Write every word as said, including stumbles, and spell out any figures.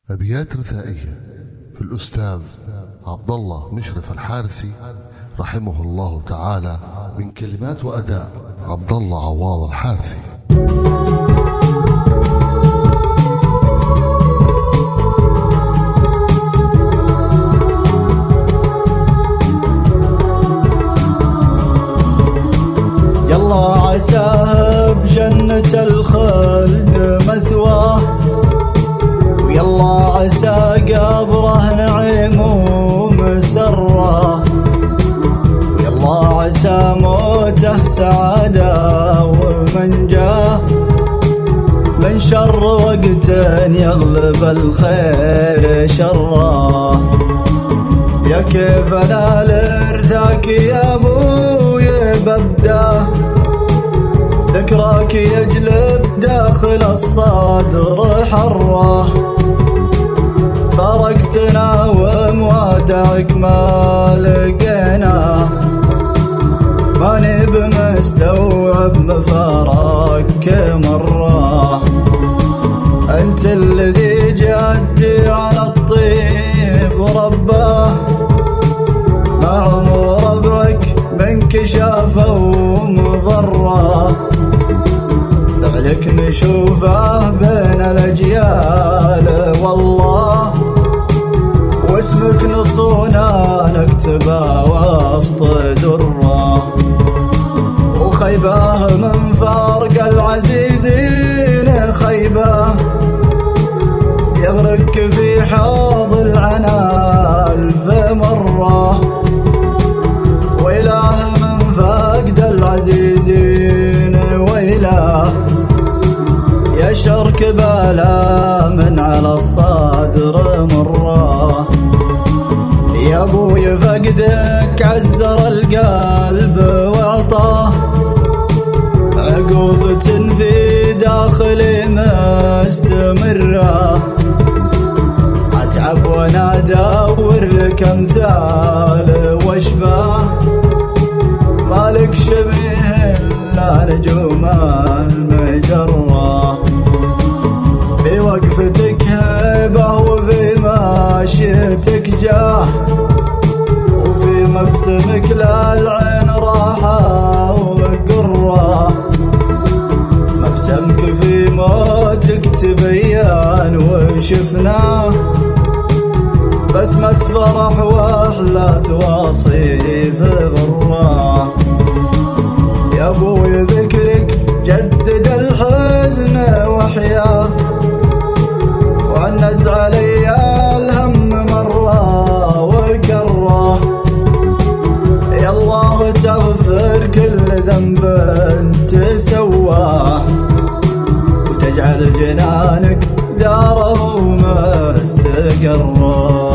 أبيات رثائية في الأستاذ عبد الله مشرف الحارثي رحمه الله تعالى، من كلمات وأداء عبد الله عواض الحارثي. يلا عساه بجنة الخلد مثواه، ويلا عسى قبره نعيم ومسره، ويلا عسى موته سعادة ومنجاه، من شر وقت يغلب الخير شره. يا كيف انا لارثاك يا ابوي ببداه، ذكراك يجلب داخل الصدر حره، فارقتنا وموادعك ما لقينا، ماني بمستوعب مفارقك مره. انت الذي جدي على الطيب ورباه، ما عمر ربعك منك شافه ومضره، فعلك نشوفه بين الأجيال والله، واسمك نصونا نكتبه وسط دره، وخيباه من فارق العزيزين خيباه، يغرق في حوض العنا ألف مرة، ويلاه من فقد العزيزين ويلاه، يشرك بلا من على الصدر مرة. يا ابوي فقدك عزر القلب واعطاه، عقوبة في داخلي مستمرة، اتعب وانا ادور لك امثال واشباه، مالك شبيه الا نجوم المجرة، في وقفتك هيبة وفي ماشيتك جاه، وفي مبسمك للعين راحة وقرة، مبسمك في موتك تبين وشفناه، بسمة فرح واحلى تواصيف غرة. يا ابوي ذكرك جدد الحزن وحياه، وعنز علي الهم مرة وكره، يا الله تغفر كل ذنب تسواه، وتجعل جنانك داره مستقره.